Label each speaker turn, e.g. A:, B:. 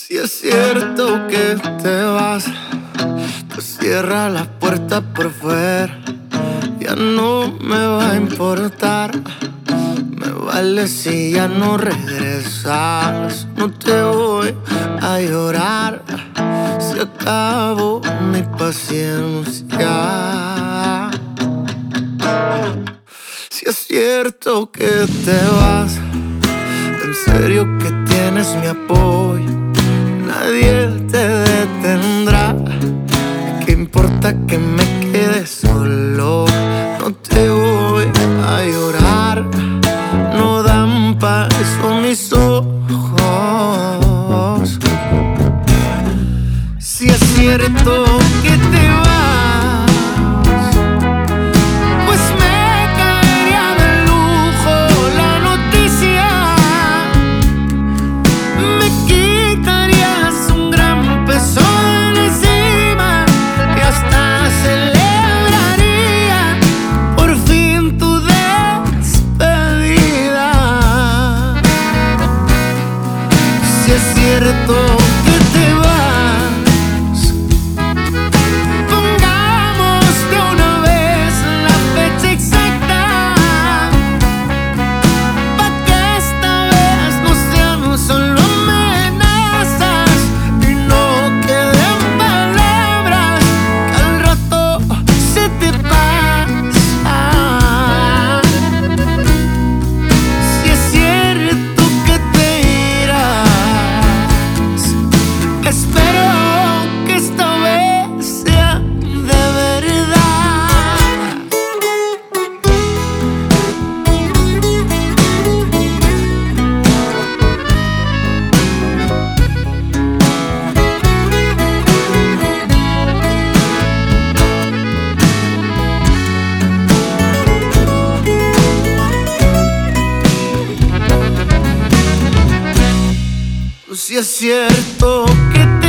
A: Si es cierto que te vas, pues cierra la puerta por fuera. Ya no me va a importar, me vale si ya no regresas. No te voy a llorar, se acabó mi paciencia. Si es cierto que te vas, en serio que tienes mi apoyo, nadie te detendrá. ¿Qué importa que me quede solo? No te voy a llorar, no dan pa' eso mis ojos. Si es cierto que te vas, pues me caería de lujo la noticia. Me quitarías un gran peso de encima y hasta celebraría por fin tu despedida. Si es cierto que te vas, pongamos de una vez la fecha exacta, pa' que esta vez no sean solo amenazas y no queden palabras que al rato se te pasan. Si es cierto que te irás, espero que esta vez sea de verdad. Si es cierto que